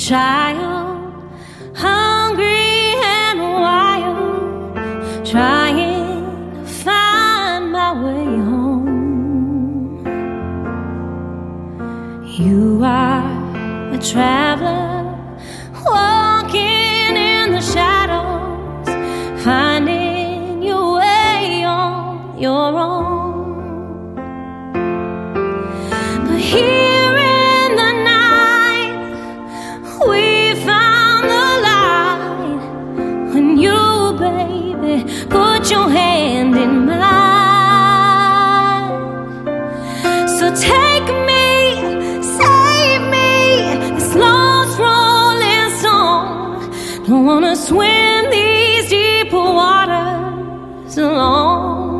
child, hungry and wild, trying to find my way home. You are a traveler, walking in the shadows, finding your way on your own. But here in the night, we found the light when you, baby, put your hand in mine. So take me, save me, this lost rolling stone. Don't wanna swim these deeper waters alone.